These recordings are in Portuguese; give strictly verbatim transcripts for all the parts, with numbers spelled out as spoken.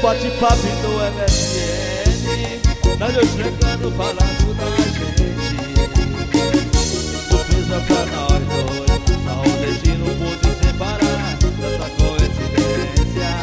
bate-papo do M S N, nós dois trancando, falando da gente. Surpresa pra nós dois, só o destino pôde separar dessa coincidência.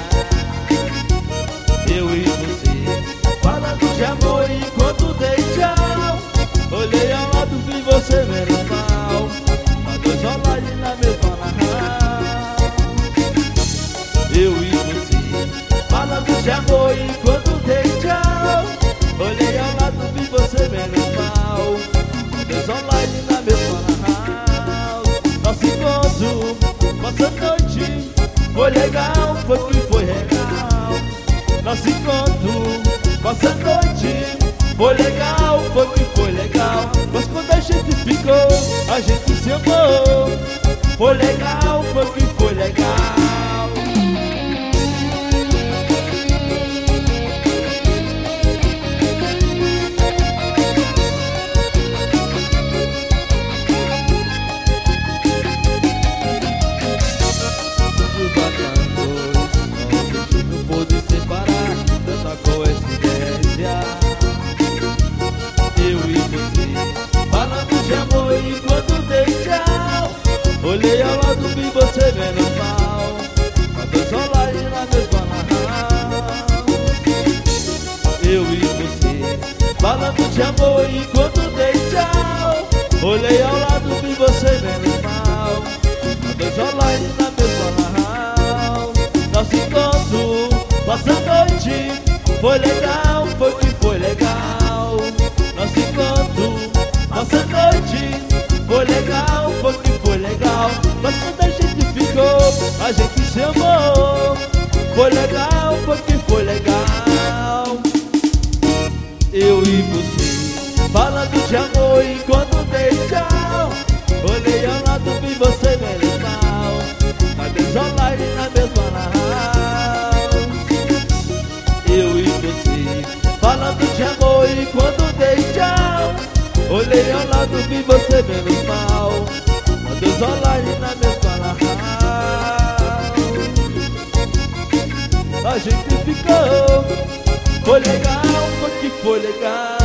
Eu e você, falando de amor enquanto dei tchau. Olhei ao lado, vi você menos mal, nós dois online na mesma narral. Eu e você, falando de amor enquanto dei tchau. Olhei ao lado, vi você menos mal, dois online na mesma narral. Nosso encontro, nossa noite, foi legal, foi que foi real. Nosso encontro, nossa noite, foi legal, foi que foi legal. Mas quando a gente ficou, a gente se amou. Foi legal, foi que foi legal. Olhei ao lado, vi você menos mal, nós dois online na mesma narral. Eu e você, falando de amor enquanto dei tchau. Olhei ao lado, vi você menos mal, nós dois online na mesma narral. Nosso encontro, nossa noite, foi legal, foi que foi legal. Nosso encontro, nossa noite, foi legal, foi que foi legal. Mas quando a gente ficou, a gente se amou. Foi legal, foi que foi legal. Eu e você, falando de amor enquanto dei tchau. Olhei ao lado, vi você menos mal, nós dois online na mesma narral. Eu e você, falando de amor enquanto dei tchau. Olhei ao lado, vi você menos mal, nós dois online na mesma narral. A gente ficou, foi legal, foi que foi legal.